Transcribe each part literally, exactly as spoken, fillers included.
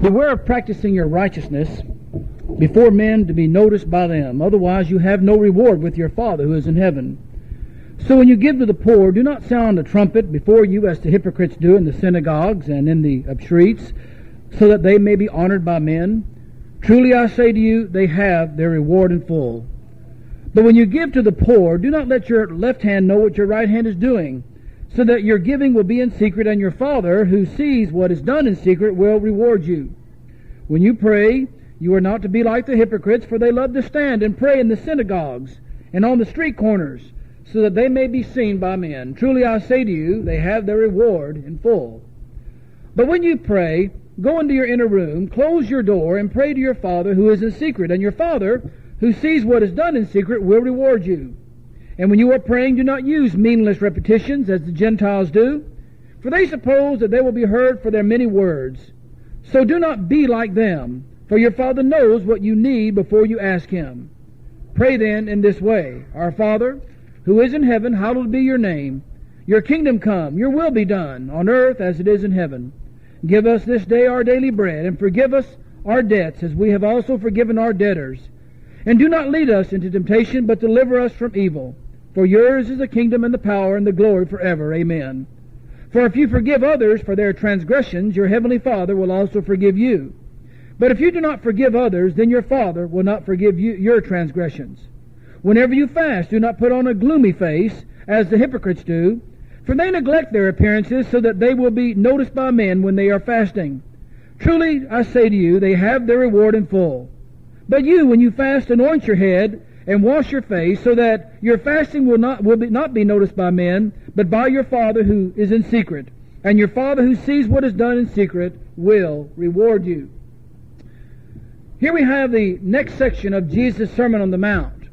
Beware of practicing your righteousness before men to be noticed by them. Otherwise you have no reward with your Father who is in heaven. So when you give to the poor, do not sound a trumpet before you as the hypocrites do in the synagogues and in the streets, so that they may be honored by men. Truly I say to you, they have their reward in full. But when you give to the poor, do not let your left hand know what your right hand is doing, so that your giving will be in secret, and your Father, who sees what is done in secret, will reward you. When you pray, you are not to be like the hypocrites, for they love to stand and pray in the synagogues and on the street corners, so that they may be seen by men. Truly I say to you, they have their reward in full. But when you pray, go into your inner room, close your door, and pray to your Father who is in secret, and your Father, who sees what is done in secret, will reward you. And when you are praying, do not use meaningless repetitions as the Gentiles do, for they suppose that they will be heard for their many words. So do not be like them, for your Father knows what you need before you ask Him. Pray then in this way: Our Father, who is in heaven, hallowed be your name. Your kingdom come, your will be done, on earth as it is in heaven. Give us this day our daily bread, and forgive us our debts, as we have also forgiven our debtors. And do not lead us into temptation, but deliver us from evil. For yours is the kingdom and the power and the glory forever. Amen. For if you forgive others for their transgressions, your heavenly Father will also forgive you. But if you do not forgive others, then your Father will not forgive you your transgressions. Whenever you fast, do not put on a gloomy face, as the hypocrites do, for they neglect their appearances, so that they will be noticed by men when they are fasting. Truly, I say to you, they have their reward in full. But you, when you fast, anoint your head, and wash your face, so that your fasting will not will be, not be noticed by men, but by your Father who is in secret. And your Father who sees what is done in secret will reward you. Here we have the next section of Jesus' Sermon on the Mount.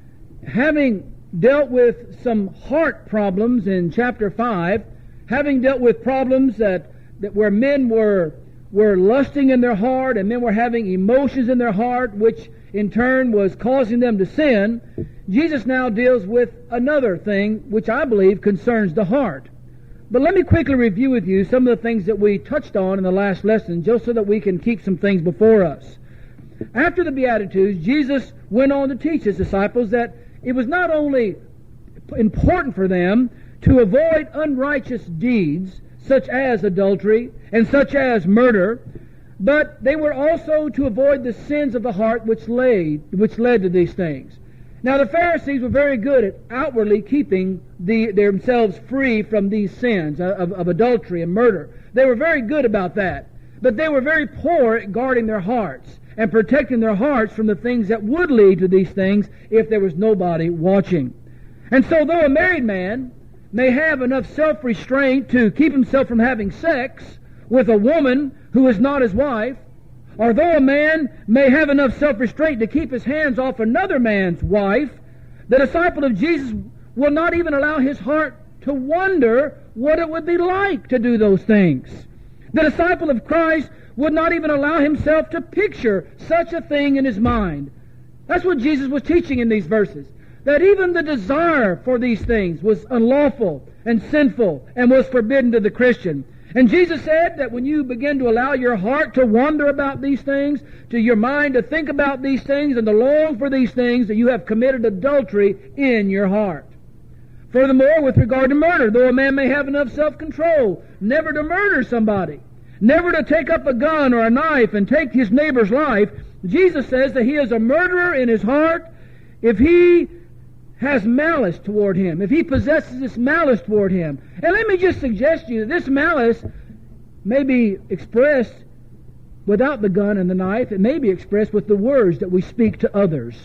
Having dealt with some heart problems in chapter five, having dealt with problems that, that where men were were lusting in their heart, and men were having emotions in their heart, which in turn was causing them to sin, Jesus now deals with another thing which I believe concerns the heart. But let me quickly review with you some of the things that we touched on in the last lesson, just so that we can keep some things before us. After the Beatitudes, Jesus went on to teach His disciples that it was not only important for them to avoid unrighteous deeds, such as adultery and such as murder, but they were also to avoid the sins of the heart which lay, which led to these things. Now the Pharisees were very good at outwardly keeping the, themselves free from these sins of, of adultery and murder. They were very good about that. But they were very poor at guarding their hearts and protecting their hearts from the things that would lead to these things if there was nobody watching. And so though a married man may have enough self-restraint to keep himself from having sex with a woman who is not his wife, or though a man may have enough self-restraint to keep his hands off another man's wife, the disciple of Jesus will not even allow his heart to wonder what it would be like to do those things. The disciple of Christ would not even allow himself to picture such a thing in his mind. That's what Jesus was teaching in these verses. That even the desire for these things was unlawful and sinful and was forbidden to the Christian. And Jesus said that when you begin to allow your heart to wonder about these things, to your mind to think about these things and to long for these things, that you have committed adultery in your heart. Furthermore, with regard to murder, though a man may have enough self-control never to murder somebody, never to take up a gun or a knife and take his neighbor's life, Jesus says that he is a murderer in his heart if he has malice toward him, if he possesses this malice toward him. And let me just suggest to you that this malice may be expressed without the gun and the knife. It may be expressed with the words that we speak to others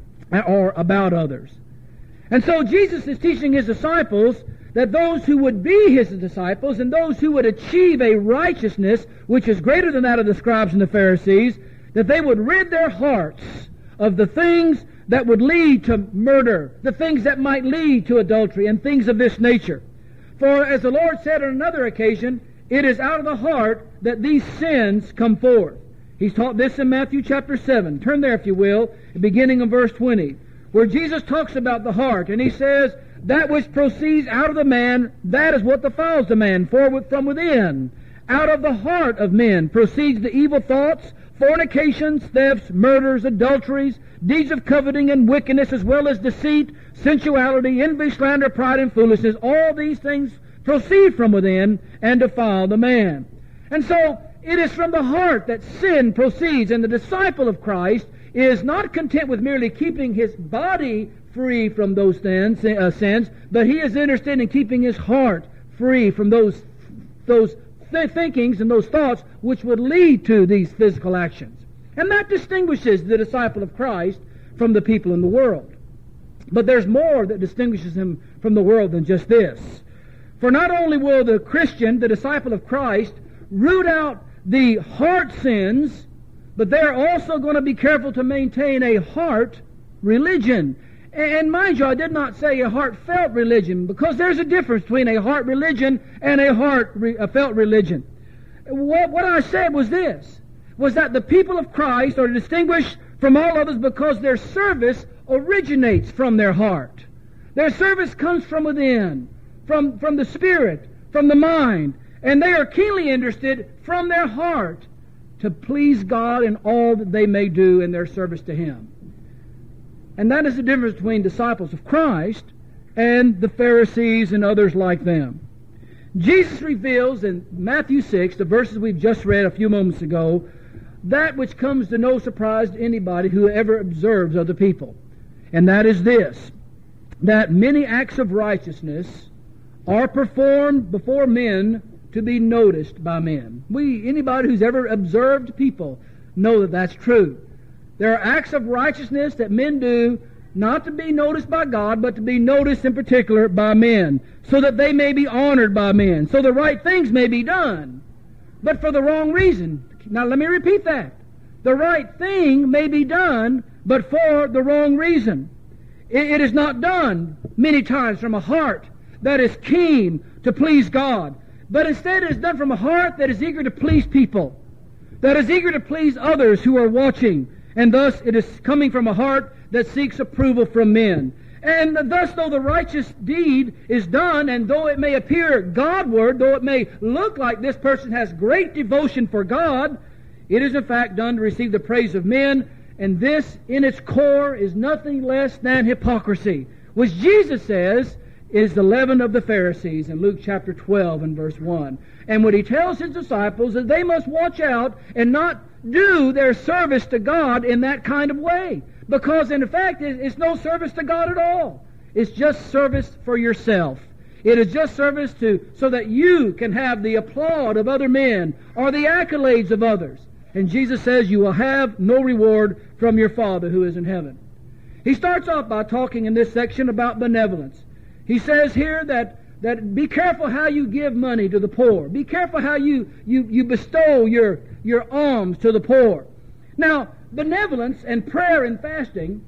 or about others. And so Jesus is teaching His disciples that those who would be His disciples and those who would achieve a righteousness which is greater than that of the scribes and the Pharisees, that they would rid their hearts of the things that would lead to murder, the things that might lead to adultery, and things of this nature. For as the Lord said on another occasion, it is out of the heart that these sins come forth. He's taught this in Matthew chapter seven. Turn there, if you will, beginning in verse twenty, where Jesus talks about the heart, and He says, that which proceeds out of the man, that is what defiles the man, for from within, out of the heart of men proceeds the evil thoughts, fornications, thefts, murders, adulteries, deeds of coveting and wickedness, as well as deceit, sensuality, envy, slander, pride, and foolishness. All these things proceed from within and defile the man. And so it is from the heart that sin proceeds, and the disciple of Christ is not content with merely keeping his body free from those sins, uh, sins but he is interested in keeping his heart free from those those th- thinkings and those thoughts which would lead to these physical actions. And that distinguishes the disciple of Christ from the people in the world. But there's more that distinguishes him from the world than just this. For not only will the Christian, the disciple of Christ, root out the heart sins, but they're also going to be careful to maintain a heart religion. And mind you, I did not say a heartfelt religion, because there's a difference between a heart religion and a heartfelt religion. What, what I said was this, was that the people of Christ are distinguished from all others because their service originates from their heart. Their service comes from within, from, from the spirit, from the mind, and they are keenly interested from their heart to please God in all that they may do in their service to Him. And that is the difference between disciples of Christ and the Pharisees and others like them. Jesus reveals in Matthew six, the verses we've just read a few moments ago, that which comes to no surprise to anybody who ever observes other people. And that is this, that many acts of righteousness are performed before men to be noticed by men. We, anybody who's ever observed people, know that that's true. There are acts of righteousness that men do not to be noticed by God, but to be noticed in particular by men, so that they may be honored by men, so the right things may be done, but for the wrong reason. Now let me repeat that. The right thing may be done, but for the wrong reason. It, it is not done many times from a heart that is keen to please God, but instead it is done from a heart that is eager to please people, that is eager to please others who are watching, and thus it is coming from a heart that seeks approval from men. And thus, though the righteous deed is done, and though it may appear Godward, though it may look like this person has great devotion for God, it is in fact done to receive the praise of men, and this in its core is nothing less than hypocrisy, which Jesus says is the leaven of the Pharisees in Luke chapter twelve and verse one. And what He tells His disciples is they must watch out and not do their service to God in that kind of way. Because in fact, it's no service to God at all. It's just service for yourself. It is just service to so that you can have the applaud of other men or the accolades of others. And Jesus says you will have no reward from your Father who is in heaven. He starts off by talking in this section about benevolence. He says here that, that be careful how you give money to the poor. Be careful how you, you, you bestow your, your alms to the poor. Now, benevolence and prayer and fasting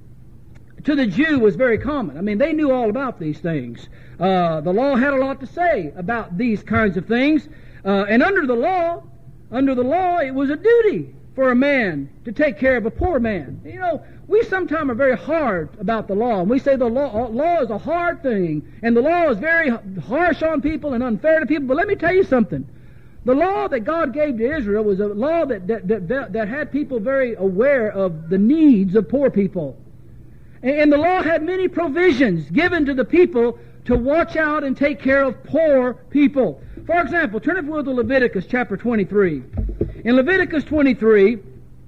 to the Jew was very common. I mean, they knew all about these things. Uh, the law had a lot to say about these kinds of things. Uh, and under the law, under the law, it was a duty for a man to take care of a poor man. You know, we sometimes are very hard about the law. And we say the law, law is a hard thing, and the law is very harsh on people and unfair to people. But let me tell you something. The law that God gave to Israel was a law that, that, that, that had people very aware of the needs of poor people. And, and the law had many provisions given to the people to watch out and take care of poor people. For example, turn if you will to Leviticus chapter twenty-three. In Leviticus twenty-three,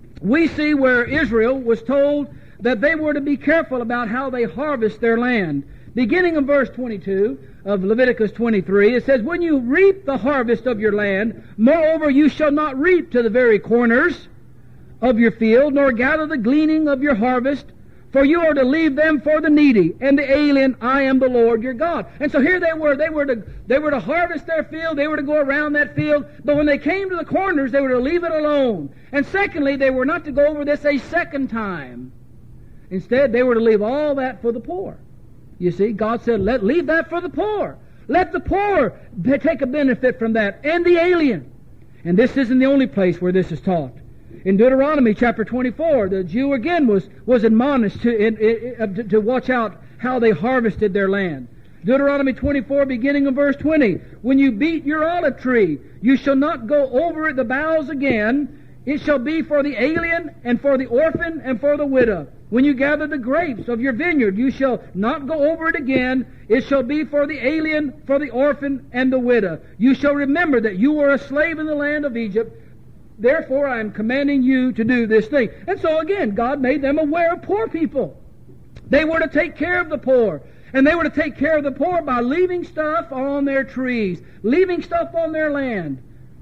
we see where Israel was told that they were to be careful about how they harvest their land. Beginning in verse twenty-two of Leviticus twenty-three, it says, when you reap the harvest of your land, moreover you shall not reap to the very corners of your field, nor gather the gleaning of your harvest, for you are to leave them for the needy and the alien. I am the Lord your God. And so here they were. They were to they were to harvest their field. They were to go around that field. But when they came to the corners, they were to leave it alone. And secondly, they were not to go over this a second time. Instead, they were to leave all that for the poor. You see, God said, "Let leave that for the poor. Let the poor take a benefit from that, and the alien." And this isn't the only place where this is taught. In Deuteronomy chapter twenty-four, the Jew again was, was admonished to, in, in, to, to watch out how they harvested their land. Deuteronomy twenty-four, beginning in verse twenty. When you beat your olive tree, you shall not go over the boughs again. It shall be for the alien, and for the orphan, and for the widow. When you gather the grapes of your vineyard, you shall not go over it again. It shall be for the alien, for the orphan, and the widow. You shall remember that you were a slave in the land of Egypt. Therefore I am commanding you to do this thing. And so again, God made them aware of poor people. They were to take care of the poor. And they were to take care of the poor by leaving stuff on their trees, leaving stuff on their land.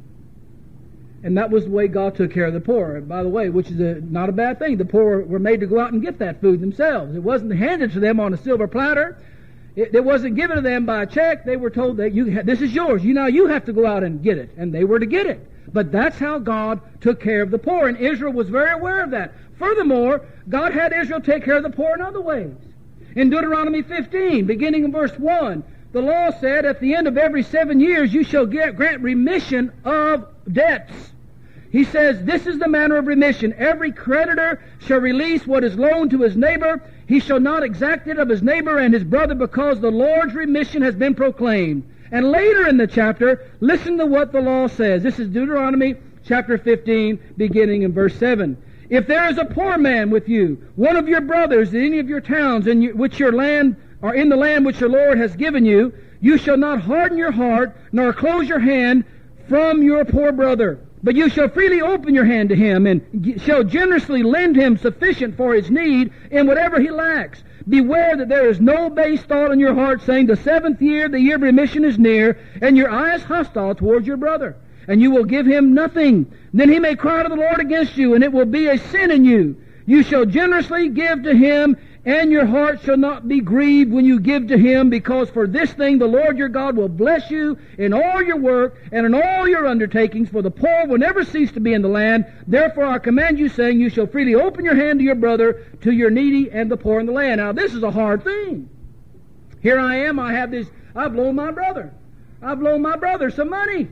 And that was the way God took care of the poor. And by the way, which is a, not a bad thing. The poor were made to go out and get that food themselves. It wasn't handed to them on a silver platter. It, it wasn't given to them by a check. They were told that you this is yours. You now you have to go out and get it. And they were to get it. But that's how God took care of the poor. And Israel was very aware of that. Furthermore, God had Israel take care of the poor in other ways. In Deuteronomy fifteen, beginning in verse one, the law said, at the end of every seven years you shall get, grant remission of debts. He says, this is the manner of remission. Every creditor shall release what is loaned to his neighbor. He shall not exact it of his neighbor and his brother, because the Lord's remission has been proclaimed. And later in the chapter, listen to what the law says. This is Deuteronomy chapter fifteen, beginning in verse seven. If there is a poor man with you, one of your brothers in any of your towns in which your land, or in the land which the Lord has given you, you shall not harden your heart, nor close your hand from your poor brother. But you shall freely open your hand to him, and shall generously lend him sufficient for his need in whatever he lacks. Beware that there is no base thought in your heart, saying, the seventh year, the year of remission is near, and your eye is hostile towards your brother, and you will give him nothing. Then he may cry to the Lord against you, and it will be a sin in you. You shall generously give to him, and your heart shall not be grieved when you give to him, because for this thing the Lord your God will bless you in all your work and in all your undertakings, for the poor will never cease to be in the land. Therefore I command you, saying, you shall freely open your hand to your brother, to your needy and the poor in the land. Now this is a hard thing. Here I am, I have this, I've loaned my brother. I've loaned my brother some money.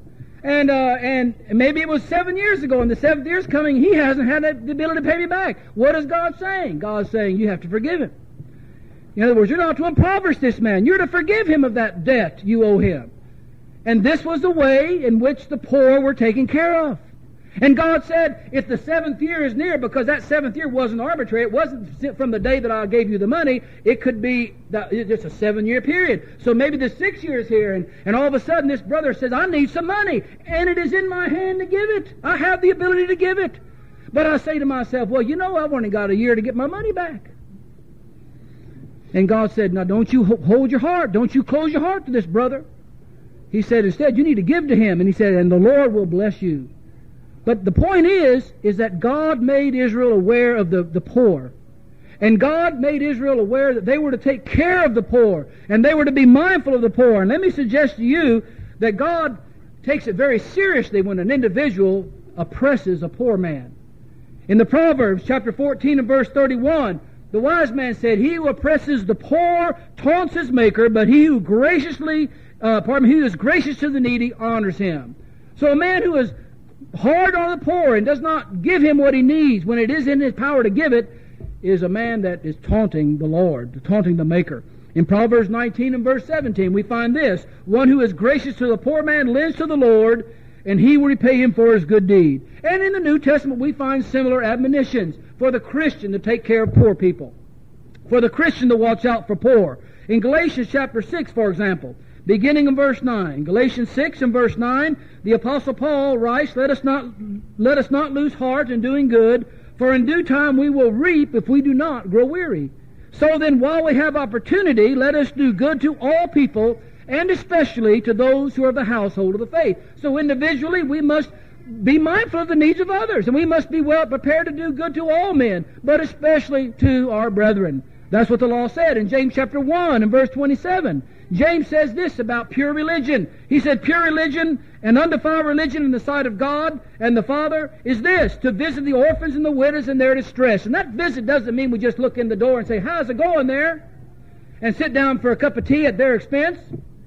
And uh, and maybe it was seven years ago, and the seventh year's coming, he hasn't had the ability to pay me back. What is God saying? God's saying you have to forgive him. In other words, you're not to impoverish this man. You're to forgive him of that debt you owe him. And this was the way in which the poor were taken care of. And God said, if the seventh year is near, because that seventh year wasn't arbitrary, it wasn't from the day that I gave you the money, it could be just a seven-year period. So maybe the sixth year is here, and, and all of a sudden this brother says, I need some money, and it is in my hand to give it. I have the ability to give it. But I say to myself, well, you know, I've only got a year to get my money back. And God said, now don't you hold your heart. Don't you close your heart to this brother. He said, instead, you need to give to him. And he said, and the Lord will bless you. But the point is, is that God made Israel aware of the, the poor. And God made Israel aware that they were to take care of the poor. And they were to be mindful of the poor. And let me suggest to you that God takes it very seriously when an individual oppresses a poor man. In the Proverbs, chapter fourteen and verse thirty-one, the wise man said, he who oppresses the poor taunts his maker, but he who graciously, uh, pardon me, he who is gracious to the needy honors him. So a man who is hard on the poor and does not give him what he needs when it is in his power to give it is a man that is taunting the Lord, taunting the Maker. In Proverbs nineteen and verse seventeen, we find this: one who is gracious to the poor man lends to the Lord, and he will repay him for his good deed. And in the New Testament we find similar admonitions for the Christian to take care of poor people, for the Christian to watch out for poor. In Galatians chapter six, for example, beginning in verse nine, Galatians six and verse nine, the Apostle Paul writes, Let us not let us not lose heart in doing good, for in due time we will reap if we do not grow weary. So then, while we have opportunity, let us do good to all people, and especially to those who are of the household of the faith. So individually, we must be mindful of the needs of others, and we must be well prepared to do good to all men, but especially to our brethren. That's what the law said in James chapter one and verse twenty-seven. James says this about pure religion. He said, pure religion and undefiled religion in the sight of God and the Father is this: to visit the orphans and the widows in their distress. And that visit doesn't mean we just look in the door and say, how's it going there? And sit down for a cup of tea at their expense.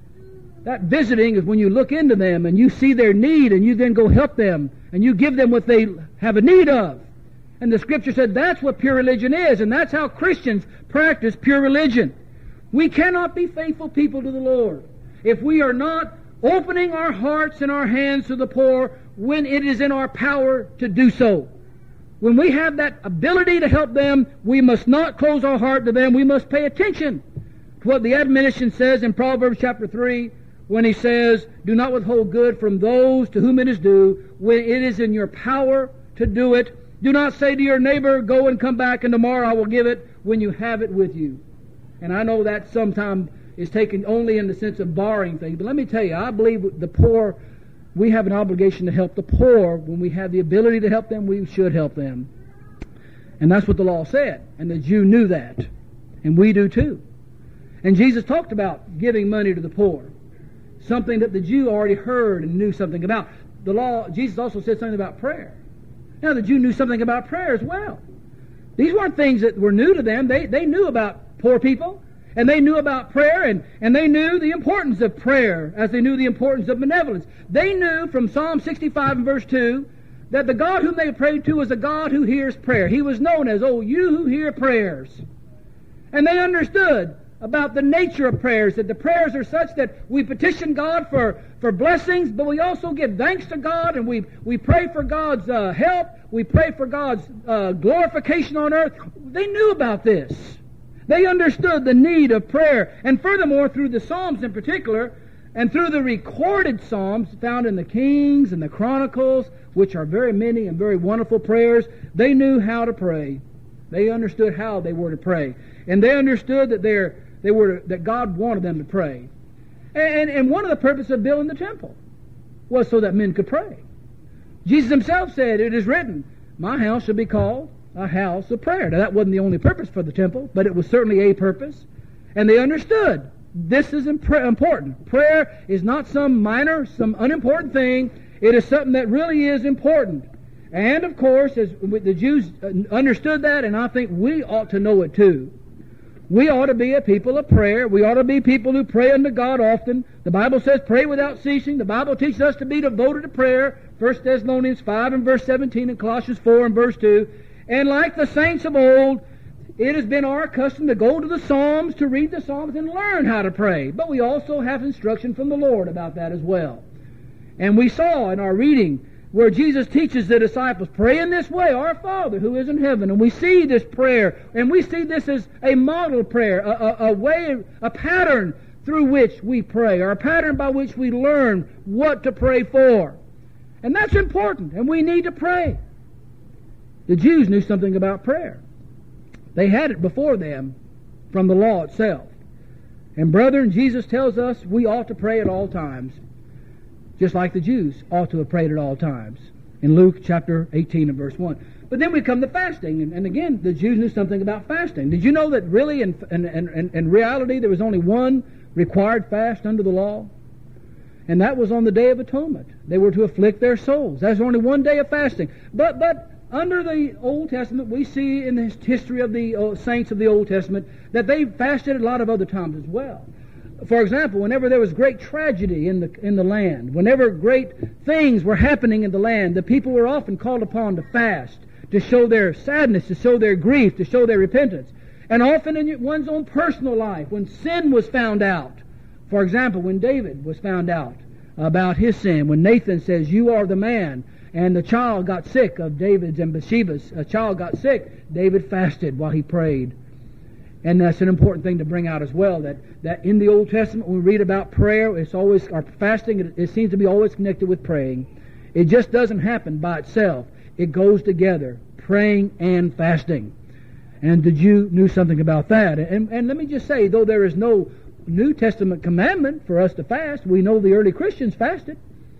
That visiting is when you look into them and you see their need, and you then go help them and you give them what they have a need of. And the Scripture said that's what pure religion is, and that's how Christians practice pure religion. We cannot be faithful people to the Lord if we are not opening our hearts and our hands to the poor when it is in our power to do so. When we have that ability to help them, we must not close our heart to them. We must pay attention to what the admonition says in Proverbs chapter three, when he says, do not withhold good from those to whom it is due, when it is in your power to do it. Do not say to your neighbor, go and come back, and tomorrow I will give it, when you have it with you. And I know that sometimes is taken only in the sense of borrowing things, but let me tell you, I believe the poor, we have an obligation to help the poor. When we have the ability to help them, we should help them. And that's what the law said, and the Jew knew that, and we do too. And Jesus talked about giving money to the poor, something that the Jew already heard and knew something about. The law, Jesus also said something about prayer. Now, the Jew knew something about prayer as well. These weren't things that were new to them. They, they knew about poor people, and they knew about prayer, and, and they knew the importance of prayer as they knew the importance of benevolence. They knew from Psalm sixty-five and verse two that the God whom they prayed to was a God who hears prayer. He was known as, oh, you who hear prayers. And they understood about the nature of prayers, that the prayers are such that we petition God for, for blessings, but we also give thanks to God, and we, we pray for God's uh, help, we pray for God's uh, glorification on earth. They knew about this. They understood the need of prayer. And furthermore, through the Psalms in particular, and through the recorded Psalms found in the Kings and the Chronicles, which are very many and very wonderful prayers, they knew how to pray. They understood how they were to pray. And they understood that they're They were that God wanted them to pray. And, and one of the purposes of building the temple was so that men could pray. Jesus himself said, it is written, my house shall be called a house of prayer. Now that wasn't the only purpose for the temple, but it was certainly a purpose. And they understood this is imp- important. Prayer is not some minor, some unimportant thing. It is something that really is important. And of course, as the Jews understood that, and I think we ought to know it too. We ought to be a people of prayer. We ought to be people who pray unto God often. The Bible says pray without ceasing. The Bible teaches us to be devoted to prayer. First Thessalonians five and verse seventeen and Colossians four and verse two. And like the saints of old, it has been our custom to go to the Psalms, to read the Psalms and learn how to pray. But we also have instruction from the Lord about that as well. And we saw in our reading where Jesus teaches the disciples, pray in this way, our Father who is in heaven. And we see this prayer, and we see this as a model prayer, a, a, a way, a pattern through which we pray, or a pattern by which we learn what to pray for. And that's important, and we need to pray. The Jews knew something about prayer. They had it before them from the law itself. And brethren, Jesus tells us we ought to pray at all times, just like the Jews ought to have prayed at all times, in Luke chapter eighteen and verse one. But then we come to fasting, and, and again, the Jews knew something about fasting. Did you know that really, in, in, in, in reality, there was only one required fast under the law? And that was on the Day of Atonement. They were to afflict their souls. That's only one day of fasting. But but under the Old Testament, we see in the history of the uh, saints of the Old Testament that they fasted a lot of other times as well. For example, whenever there was great tragedy in the in the land, whenever great things were happening in the land, the people were often called upon to fast, to show their sadness, to show their grief, to show their repentance. And often in one's own personal life, when sin was found out. For example, when David was found out about his sin, when Nathan says, you are the man, and the child got sick of David's and Bathsheba's, a child got sick, David fasted while he prayed. And that's an important thing to bring out as well, that, that in the Old Testament, when we read about prayer, it's always, our fasting, it, it seems to be always connected with praying. It just doesn't happen by itself. It goes together, praying and fasting. And the Jew knew something about that. And, and let me just say, though there is no New Testament commandment for us to fast, we know the early Christians fasted.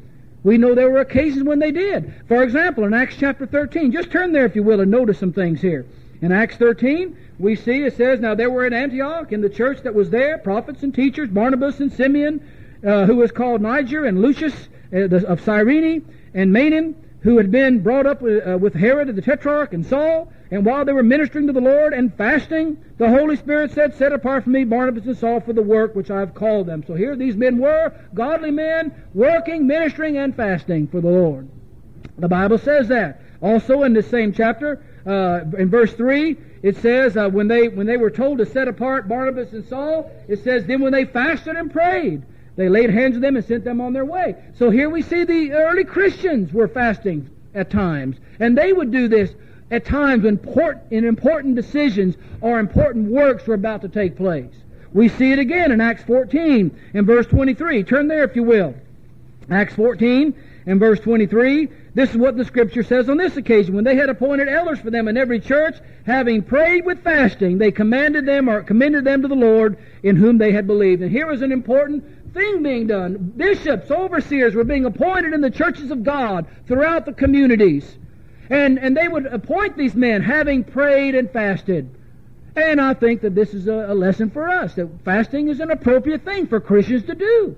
We know there were occasions when they did. For example, in Acts chapter thirteen, just turn there if you will and notice some things here. In Acts thirteen, we see it says, now there were in Antioch, in the church that was there, prophets and teachers, Barnabas and Simeon, uh, who was called Niger, and Lucius uh, the, of Cyrene, and Manaen, who had been brought up with, uh, with Herod the Tetrarch and Saul. And while they were ministering to the Lord and fasting, the Holy Spirit said, set apart for me Barnabas and Saul for the work which I have called them. So here these men were, godly men, working, ministering, and fasting for the Lord. The Bible says that. Also in this same chapter, Uh, in verse three, it says, uh, when they when they were told to set apart Barnabas and Saul, it says, then when they fasted and prayed, they laid hands on them and sent them on their way. So here we see the early Christians were fasting at times. And they would do this at times when port, in important decisions or important works were about to take place. We see it again in Acts fourteen in verse twenty-three. Turn there if you will. Acts fourteen in verse twenty-three. This is what the Scripture says on this occasion. When they had appointed elders for them in every church, having prayed with fasting, they commanded them or commended them to the Lord in whom they had believed. And here was an important thing being done. Bishops, overseers were being appointed in the churches of God throughout the communities. And, and they would appoint these men having prayed and fasted. And I think that this is a, a lesson for us, that fasting is an appropriate thing for Christians to do.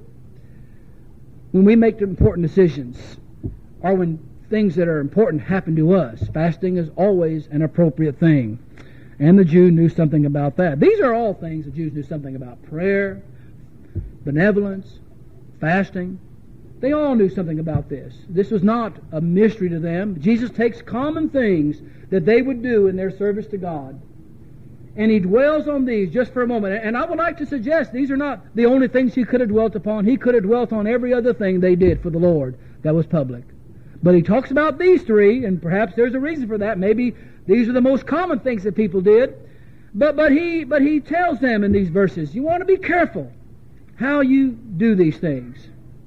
When we make important decisions, or when things that are important happen to us, fasting is always an appropriate thing. And the Jew knew something about that. These are all things the Jews knew something about. Prayer, benevolence, fasting. They all knew something about this. This was not a mystery to them. Jesus takes common things that they would do in their service to God, and He dwells on these just for a moment. And I would like to suggest these are not the only things He could have dwelt upon. He could have dwelt on every other thing they did for the Lord that was public. But He talks about these three, and perhaps there's a reason for that. Maybe these are the most common things that people did. But but He but He tells them in these verses, you want to be careful how you do these things.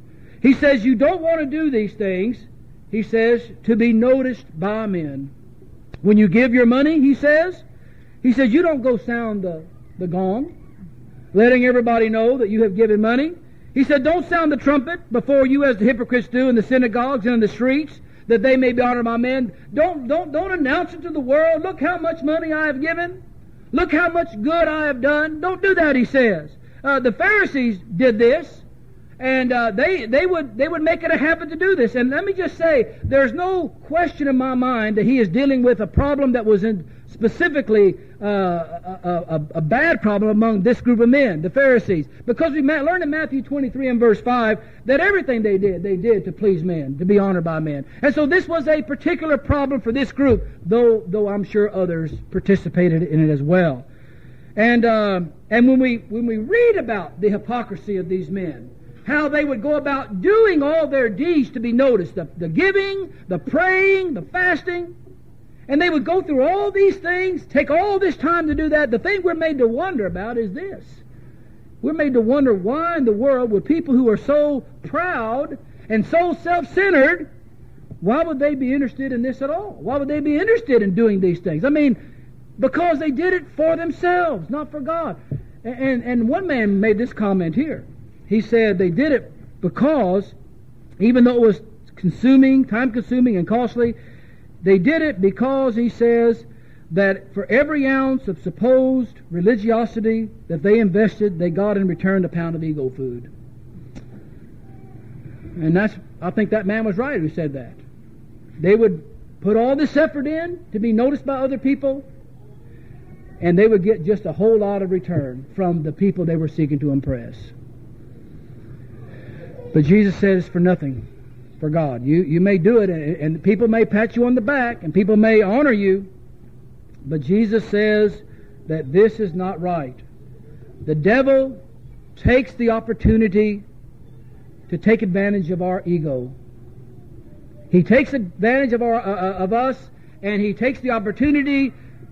He says you don't want to do these things, He says, to be noticed by men. When you give your money, He says, He says you don't go sound the, the gong, letting everybody know that you have given money. He said, don't sound the trumpet before you as the hypocrites do in the synagogues and in the streets, that they may be honored by men. Don't, don't, don't announce it to the world. Look how much money I have given. Look how much good I have done. Don't do that, He says. Uh, the Pharisees did this, and uh, they they would they would make it a habit to do this. And let me just say, there's no question in my mind that He is dealing with a problem that was in specifically uh, a, a, a bad problem among this group of men, the Pharisees. Because we learned in Matthew twenty-three and verse five that everything they did, they did to please men, to be honored by men. And so this was a particular problem for this group, though though I'm sure others participated in it as well. And uh, and when we when we read about the hypocrisy of these men, how they would go about doing all their deeds to be noticed, the, the giving, the praying, the fasting, and they would go through all these things, take all this time to do that. The thing we're made to wonder about is this. We're made to wonder why in the world would people who are so proud and so self-centered, why would they be interested in this at all? Why would they be interested in doing these things? I mean, because they did it for themselves, not for God. And, and, and one man made this comment here. He said they did it because, even though it was consuming, time-consuming and costly, they did it because, he says, that for every ounce of supposed religiosity that they invested, they got in return a pound of ego food. And that's, I think that man was right who said that. They would put all this effort in to be noticed by other people, and they would get just a whole lot of return from the people they were seeking to impress. But Jesus says, for nothing, for God. You you may do it, and, and people may pat you on the back, and people may honor you, but Jesus says that this is not right. The devil takes the opportunity to take advantage of our ego. He takes advantage of our uh, of us, and he takes the opportunity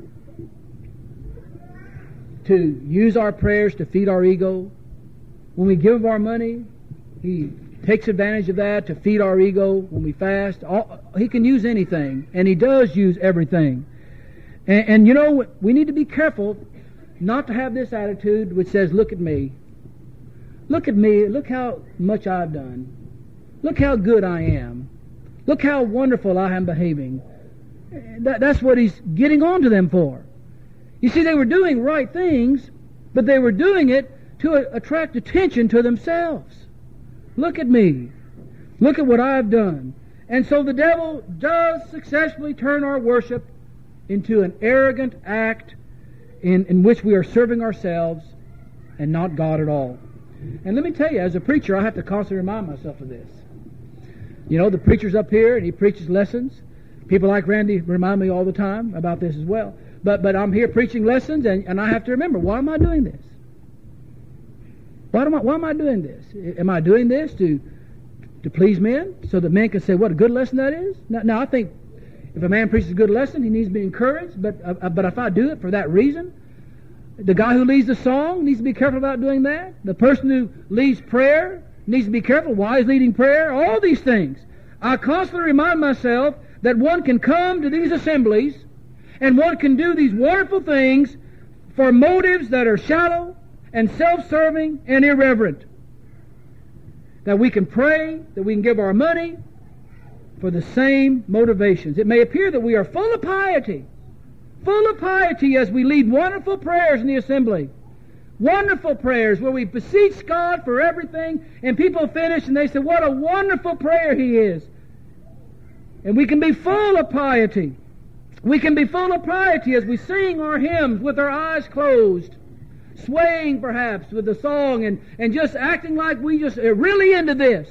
to use our prayers to feed our ego. When we give our money, he takes advantage of that to feed our ego. When we fast, all, he can use anything, and he does use everything. And, and you know, we need to be careful not to have this attitude which says, look at me. Look at me. Look how much I've done. Look how good I am. Look how wonderful I am behaving. That, that's what he's getting on to them for. You see, they were doing right things, but they were doing it to a- attract attention to themselves. Look at me. Look at what I've done. And so the devil does successfully turn our worship into an arrogant act in, in which we are serving ourselves and not God at all. And let me tell you, as a preacher, I have to constantly remind myself of this. You know, the preacher's up here and he preaches lessons. People like Randy remind me all the time about this as well. But but I'm here preaching lessons, and, and I have to remember, why am I doing this? Why am I, why am I doing this? Am I doing this to to please men, so that men can say, what a good lesson that is? Now, now I think if a man preaches a good lesson, he needs to be encouraged, but uh, but if I do it for that reason, the guy who leads the song needs to be careful about doing that. The person who leads prayer needs to be careful. Why is leading prayer? All these things. I constantly remind myself that one can come to these assemblies and one can do these wonderful things for motives that are shallow and self-serving and irreverent. That we can pray, that we can give our money for the same motivations. It may appear that we are full of piety, full of piety as we lead wonderful prayers in the assembly. Wonderful prayers where we beseech God for everything, and people finish and they say, what a wonderful prayer he is. And we can be full of piety. We can be full of piety as we sing our hymns with our eyes closed, swaying perhaps with the song and, and just acting like we just are really into this.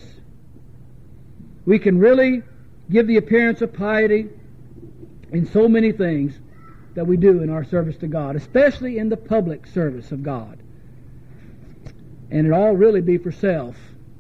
We can really give the appearance of piety in so many things that we do in our service to God, especially in the public service of God. And it all really be for self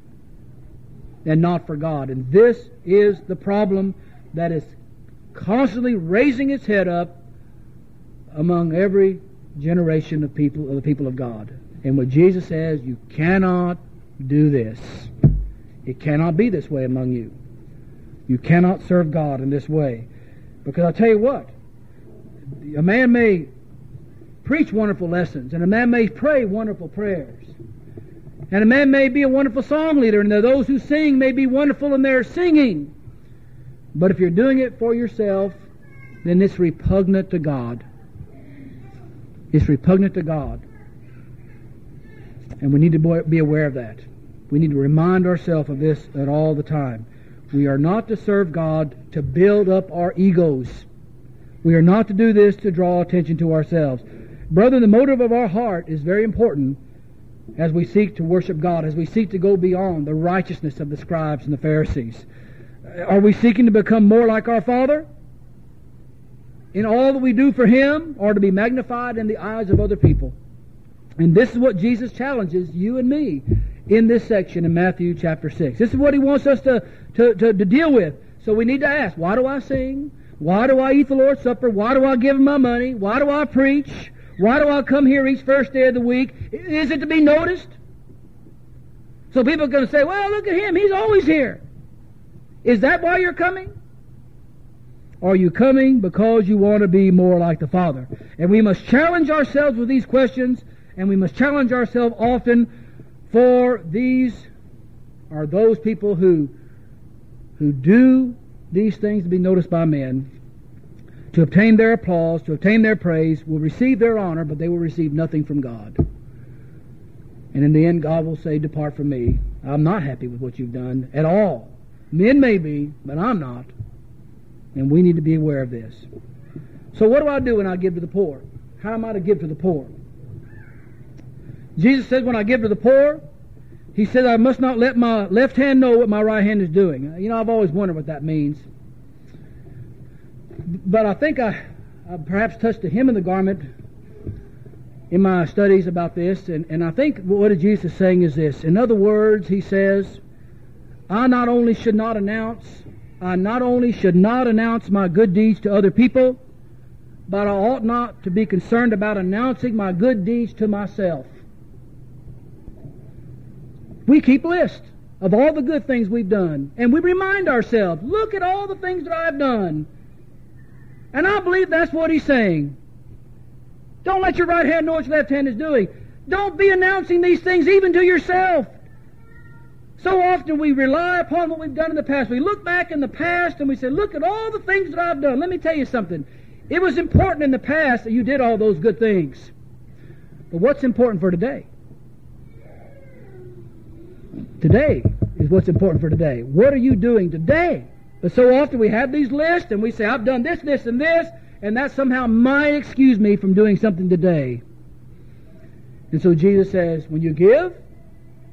and not for God. And this is the problem that is constantly raising its head up among every generation of people, of the people of God. And what Jesus says, you cannot do this. It cannot be this way among you. You cannot serve God in this way. Because I'll tell you what, a man may preach wonderful lessons, and a man may pray wonderful prayers, and a man may be a wonderful song leader, and those who sing may be wonderful in their singing. But if you're doing it for yourself, then it's repugnant to God. It's repugnant to God. And we need to be aware of that. We need to remind ourselves of this at all the time. We are not to serve God to build up our egos. We are not to do this to draw attention to ourselves. Brother, the motive of our heart is very important as we seek to worship God, as we seek to go beyond the righteousness of the scribes and the Pharisees. Are we seeking to become more like our Father in all that we do for Him, or to be magnified in the eyes of other people? And this is what Jesus challenges you and me in this section in Matthew chapter six. This is what He wants us to, to, to, to deal with. So we need to ask, why do I sing? Why do I eat the Lord's Supper? Why do I give my money? Why do I preach? Why do I come here each first day of the week? Is it to be noticed? So people are going to say, well, look at him. He's always here. Is that why you're coming? Are you coming because you want to be more like the Father? And we must challenge ourselves with these questions, and we must challenge ourselves often, for these are those people who, who do these things to be noticed by men, to obtain their applause, to obtain their praise, will receive their honor, but they will receive nothing from God. And in the end, God will say, depart from me. I'm not happy with what you've done at all. Men may be, but I'm not. And we need to be aware of this. So what do I do when I give to the poor? How am I to give to the poor? Jesus said when I give to the poor, He said I must not let my left hand know what my right hand is doing. You know, I've always wondered what that means. But I think I, I perhaps touched the hem of the garment in my studies about this. And, and I think what Jesus is saying is this. In other words, He says, I not only should not announce, I not only should not announce my good deeds to other people, but I ought not to be concerned about announcing my good deeds to myself. We keep lists of all the good things we've done, and we remind ourselves, look at all the things that I've done. And I believe that's what He's saying. Don't let your right hand know what your left hand is doing. Don't be announcing these things even to yourself. So often we rely upon what we've done in the past. We look back in the past and we say, look at all the things that I've done. Let me tell you something. It was important in the past that you did all those good things. But what's important for today? Today is what's important for today. What are you doing today? But so often we have these lists and we say, I've done this, this, and this, and that somehow might excuse me from doing something today. And so Jesus says, when you give,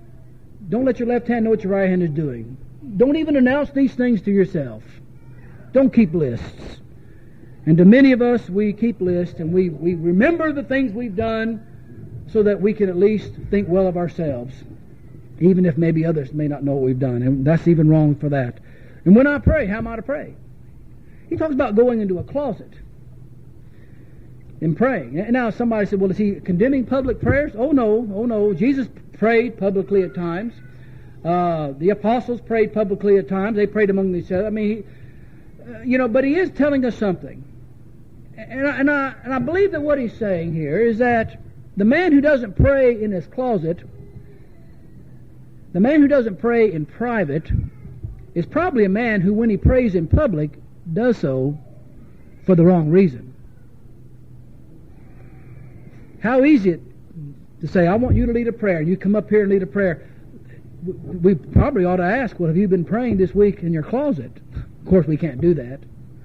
don't let your left hand know what your right hand is doing. Don't even announce these things to yourself. Don't keep lists. And to many of us, we keep lists and we, we remember the things we've done so that we can at least think well of ourselves, even if maybe others may not know what we've done. And that's even wrong for that. And when I pray, how am I to pray? He talks about going into a closet and praying. And now somebody said, well, is he condemning public prayers? Oh, no. Oh, no. Jesus prayed publicly at times. Uh, the apostles prayed publicly at times. They prayed among each other. I mean, he, uh, you know, but he is telling us something. And I, and, I, and I believe that what he's saying here is that the man who doesn't pray in his closet, the man who doesn't pray in private, is probably a man who, when he prays in public, does so for the wrong reason. How easy it to say, I want you to lead a prayer, and you come up here and lead a prayer. We probably ought to ask, well, have you been praying this week in your closet? Of course, we can't do that.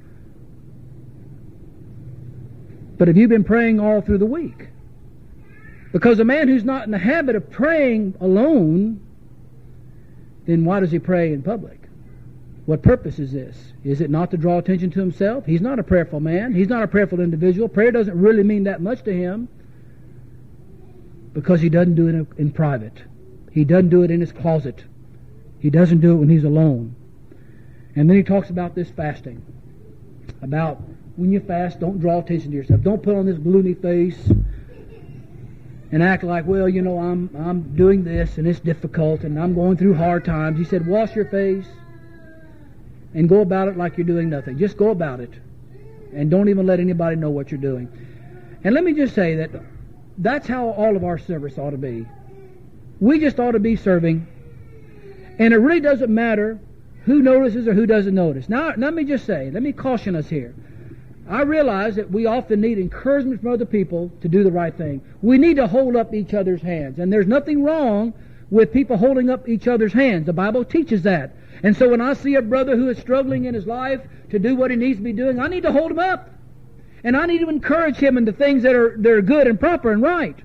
But have you been praying all through the week? Because a man who's not in the habit of praying alone, then why does he pray in public? What purpose is this? Is it not to draw attention to himself? He's not a prayerful man. He's not a prayerful individual. Prayer doesn't really mean that much to him because he doesn't do it in private. He doesn't do it in his closet. He doesn't do it when he's alone. And then he talks about this fasting. About when you fast, don't draw attention to yourself. Don't put on this gloomy face and act like, well, you know, I'm I'm doing this and it's difficult and I'm going through hard times. He said, wash your face and go about it like you're doing nothing. Just go about it. And don't even let anybody know what you're doing. And let me just say that that's how all of our service ought to be. We just ought to be serving. And it really doesn't matter who notices or who doesn't notice. Now, let me just say, let me caution us here. I realize that we often need encouragement from other people to do the right thing. We need to hold up each other's hands. And there's nothing wrong with people holding up each other's hands. The Bible teaches that. And so when I see a brother who is struggling in his life to do what he needs to be doing, I need to hold him up. And I need to encourage him in the things that are, that are good and proper and right.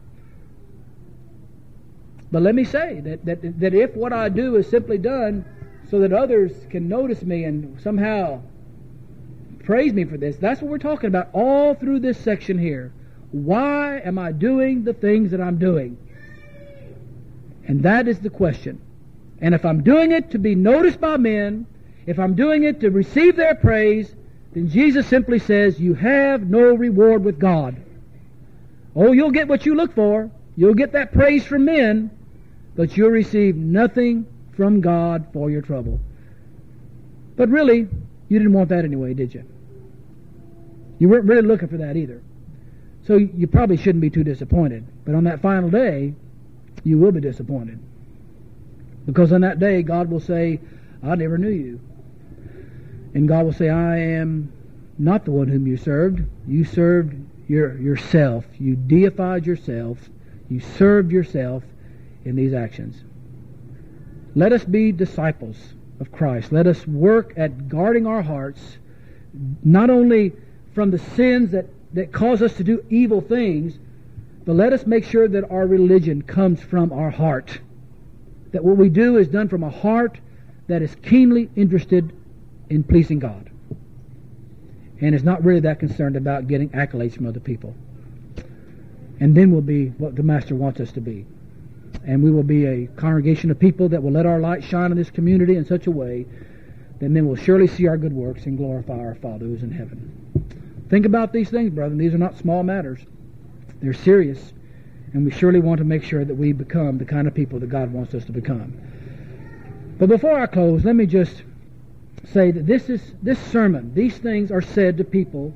But let me say that, that, that if what I do is simply done so that others can notice me and somehow praise me for this, that's what we're talking about all through this section here. Why am I doing the things that I'm doing? And that is the question. And if I'm doing it to be noticed by men, if I'm doing it to receive their praise, then Jesus simply says, you have no reward with God. Oh, you'll get what you look for. You'll get that praise from men, but you'll receive nothing from God for your trouble. But really, you didn't want that anyway, did you? You weren't really looking for that either. So you probably shouldn't be too disappointed. But on that final day, you will be disappointed. Because on that day, God will say, I never knew you. And God will say, I am not the one whom you served. You served your, yourself. You deified yourself. You served yourself in these actions. Let us be disciples of Christ. Let us work at guarding our hearts, not only from the sins that, that cause us to do evil things, but let us make sure that our religion comes from our heart. That what we do is done from a heart that is keenly interested in pleasing God. And is not really that concerned about getting accolades from other people. And then we'll be what the Master wants us to be. And we will be a congregation of people that will let our light shine in this community in such a way that men will surely see our good works and glorify our Father who is in heaven. Think about these things, brethren. These are not small matters. They're serious. And we surely want to make sure that we become the kind of people that God wants us to become. But before I close, let me just say that this is this sermon, these things are said to people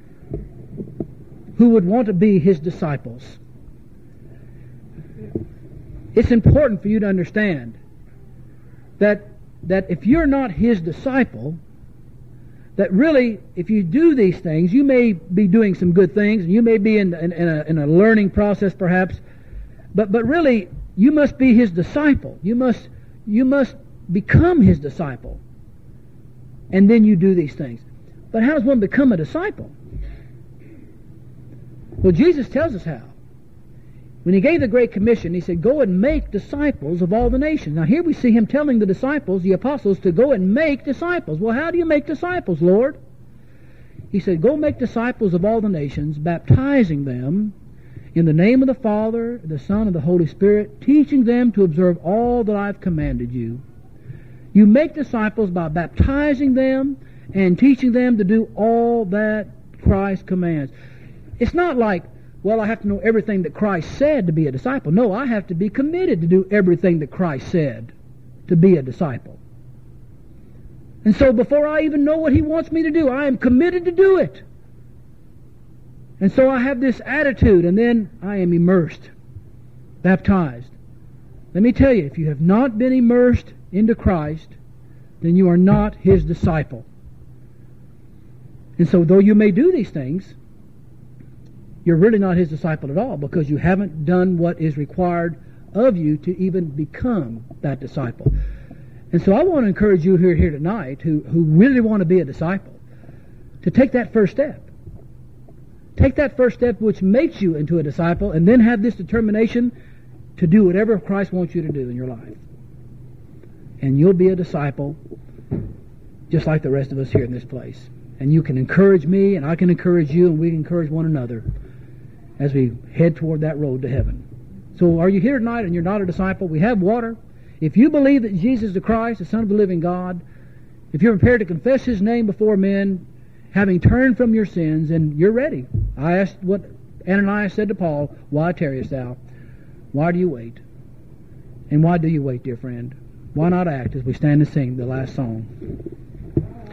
who would want to be His disciples. It's important for you to understand that that if you're not His disciple, that really, if you do these things, you may be doing some good things, and you may be in, in, in, a, in a learning process perhaps, but but really, you must be His disciple. You must you must become His disciple. And then you do these things. But how does one become a disciple? Well, Jesus tells us how. When he gave the Great Commission, he said, go and make disciples of all the nations. Now here we see him telling the disciples, the apostles, to go and make disciples. Well, how do you make disciples, Lord? He said, go make disciples of all the nations, baptizing them in the name of the Father, the Son, and the Holy Spirit, teaching them to observe all that I've commanded you. You make disciples by baptizing them and teaching them to do all that Christ commands. It's not like, well, I have to know everything that Christ said to be a disciple. No, I have to be committed to do everything that Christ said to be a disciple. And so before I even know what he wants me to do, I am committed to do it. And so I have this attitude, and then I am immersed, baptized. Let me tell you, if you have not been immersed into Christ, then you are not his disciple. And so though you may do these things, you're really not his disciple at all, because you haven't done what is required of you to even become that disciple. And so I want to encourage you here, here tonight who, who really want to be a disciple to take that first step. Take that first step which makes you into a disciple, and then have this determination to do whatever Christ wants you to do in your life. And you'll be a disciple just like the rest of us here in this place. And you can encourage me, and I can encourage you, and we can encourage one another as we head toward that road to heaven. So are you here tonight and you're not a disciple? We have water. If you believe that Jesus is the Christ, the Son of the living God, if you're prepared to confess his name before men, having turned from your sins, and you're ready. I asked what Ananias said to Paul, why tarriest thou? Why do you wait? And why do you wait, dear friend? Why not act as we stand and sing the last song?